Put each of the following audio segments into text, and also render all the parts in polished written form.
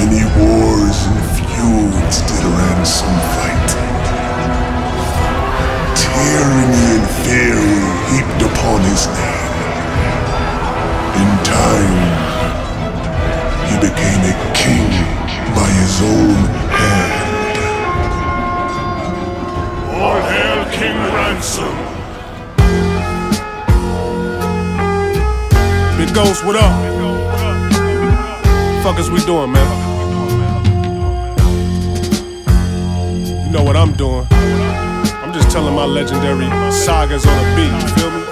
Many wars and feuds did ransom fight. Tyranny and fear were heaped upon his name. In time, he became a king by his own hand. All hail King Ransom! Big Ghost, what up? Fuck is we doing, man? You know what I'm doing. I'm just telling my legendary sagas on a beat, you feel me?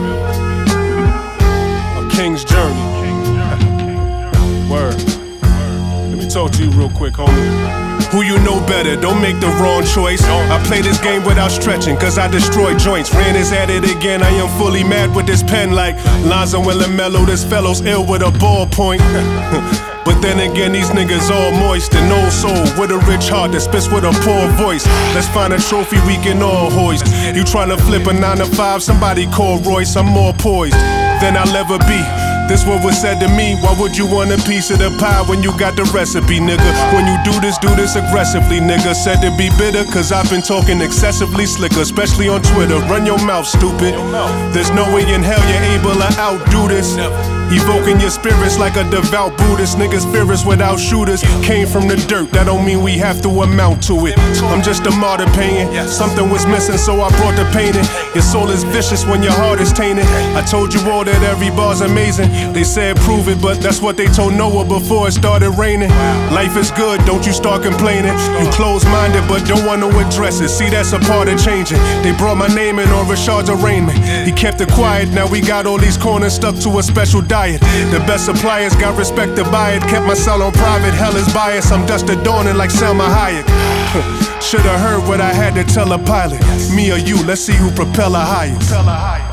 A king's journey. Word. Let me talk to you real quick, homie. Who you know better, don't make the wrong choice. I play this game without stretching, cause I destroy joints. Ran is at it again, I am fully mad with this pen like Lonzo and LaMelo, this fellow's ill with a ballpoint. But then again, these niggas all moist, an old soul with a rich heart that spits with a poor voice. Let's find a trophy we can all hoist. You tryna flip a 9 to 5, somebody call Royce, I'm more poised than I'll ever be. This what was said to me, why would you want a piece of the pie when you got the recipe, nigga? When you do this aggressively, nigga. Said to be bitter, cause I've been talking excessively slicker, especially on Twitter. Run your mouth, stupid. There's no way in hell you're able to outdo this. Evoking your spirits like a devout Buddhist. Niggas fearless without shooters. Came from the dirt, that don't mean we have to amount to it. I'm just a martyr painting. Something was missing, so I brought the painting. Your soul is vicious when your heart is tainted. I told you all that every bar's amazing. They said prove it, but that's what they told Noah before it started raining. Life is good, don't you start complaining. You closed-minded, but don't want to address it. See, that's a part of changing. They brought my name in on Rashard's arraignment. He kept it quiet, now we got all these corners stuck to a special diet. The best suppliers got respect to buy it. Kept my cell on private, hell is biased. I'm dust adorning like Selma Hayek. Should've heard what I had to tell a pilot. Me or you, let's see who propeller highest.